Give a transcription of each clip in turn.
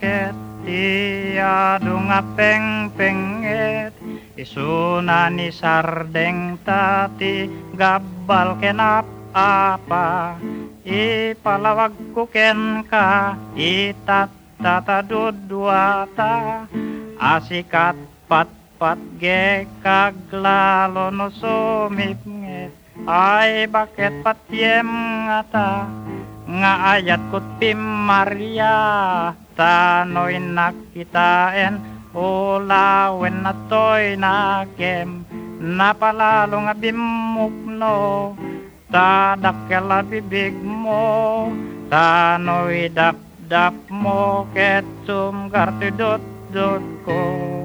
ket tiado nga pengpenget isuna ni sardeng tati gabal kenap apa ipalawag ko ken ka itatadudwata asikat pat ge kaglalo no sumipnget ay bakit patiem ngata nga ayat kut pim Maria tanoy nakitaen ulawen na toy nakem napalalo nga bimukno tadakkel bibig mo tanoy dap mo ket sumgartudot ko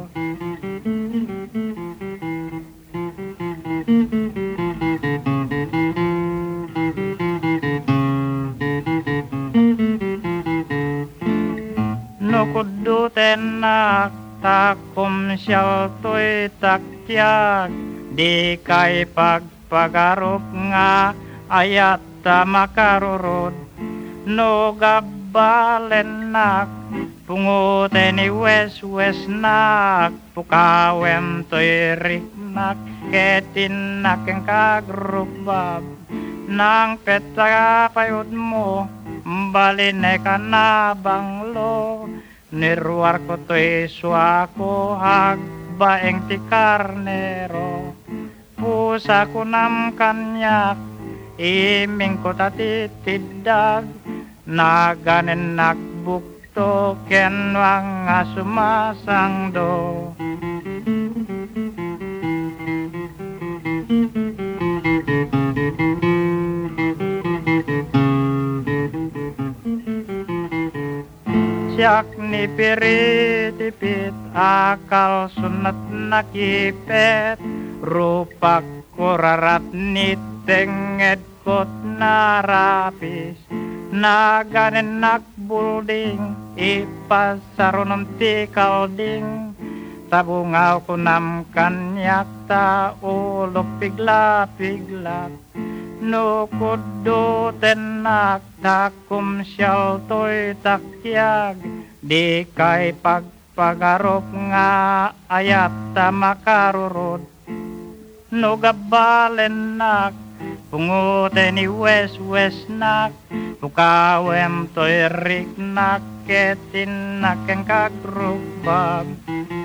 nukudu tenak takum syal toy taktiag di kay pagpagarup nga ayat makarurod no gabalenak punguteni wes nak pukawem toy riknak ketinak ang kagrubab nang peta payud mo baline ka na banglo niruar ko to'y suako hagbaeng ti karnero pusa ko nam kanyak iming ko tatitidag naganen nakbukto kenwang nga sumasangdo siyak ni piritipit akal sunat nakipet rupak kurarat ni tenged kot narapis naganen nakbulding ipasarunom ti kalding tabungaw ko nam kanyak ta ulok pigla nukudu tenak takum syal toy takyag di kay pagpagarup nga ayat makarurod no gabalenak punguteni wes nak pukawem toy riknak ketinak ang kagrubab